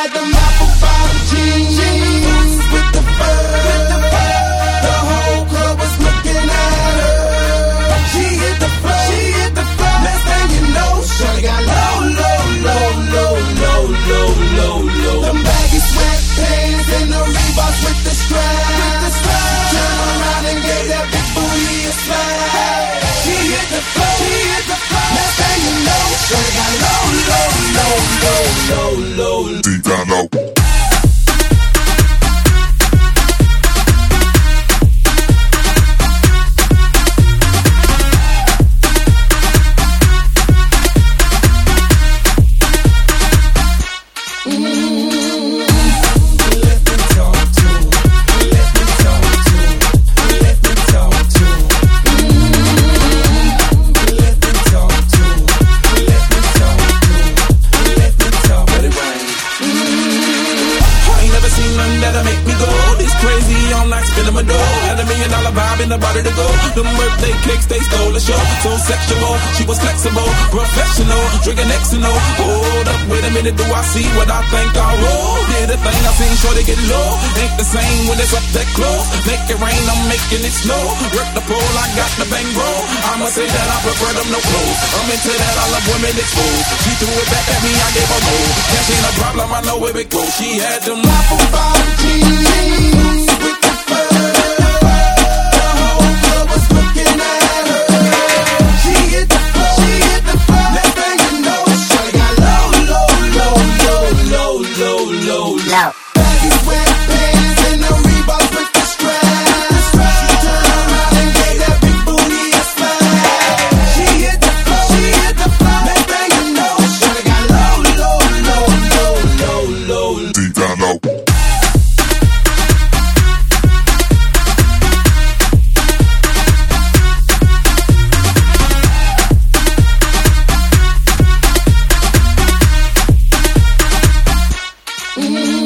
had them apple bottom jeans with the fur. The whole club was looking at her. She hit the floor. Next thing you know, shawty got low. Them baggy sweatpants and the Reeboks with the straps. Turn around and gave that big booty a slap. She hit the floor. Next thing you know, shawty got low. Deep down low. Them birthday cakes, they stole the show. So sexual, she was flexible, professional, drinking Xano. Hold up, wait a minute, do I see what I think I will? Did a thing I seen, sure they get low. Ain't the same when it's up that close. Make it rain, I'm making it snow. Work the pole, I got the bang roll. I'ma say that I prefer them no clothes. I'm into that, I love women exposed. She threw it back at me, I gave her more. Cash ain't a problem, I know where it goes. She had them apple bottom jeans with the fur. Baggy sweatpants and the Reeboks with the straps. Turn around and gave that big booty a slap. She hit the floor. Next thing you know, shawty got low. Deep down low. Mm-hmm.